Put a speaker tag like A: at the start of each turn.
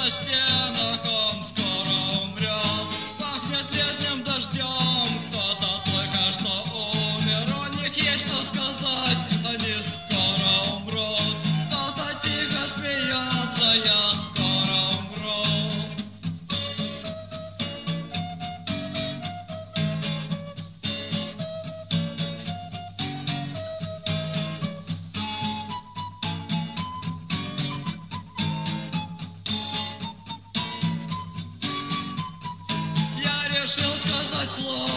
A: на стенах, он скоро умрет. Пахнет летним дождем, кто-то только что умер. У них есть что сказать, они скоро умрут. Кто-то тихо смеется, я скоро умру. Я решил сказать слово.